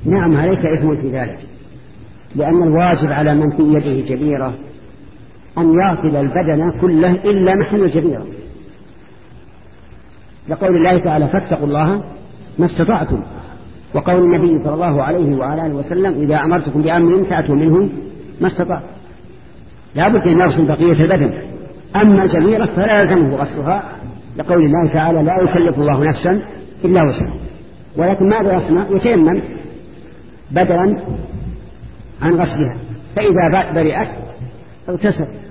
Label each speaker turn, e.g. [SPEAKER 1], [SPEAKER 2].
[SPEAKER 1] نعم عليك إثم في ذلك، لأن الواجب على من في يده جبيرة أن يغسل البدن كله إلا محل الجبيرة، لقول الله تعالى فاتقوا الله ما استطعتم، وقول النبي صلى الله عليه وعلى آله وسلم إذا أمرتكم بأمر فأتوا منه ما استطعتم، لا بد أن يغسل بقية البدن. أما الجبيرة فلا يلزمه غسلها، لقول الله تعالى لا يكلف الله نفسا إلا وسعها. ولكن ماذا يصنع؟ يتيمم بدلا عن غسلها، فإذا برئت اغتسل.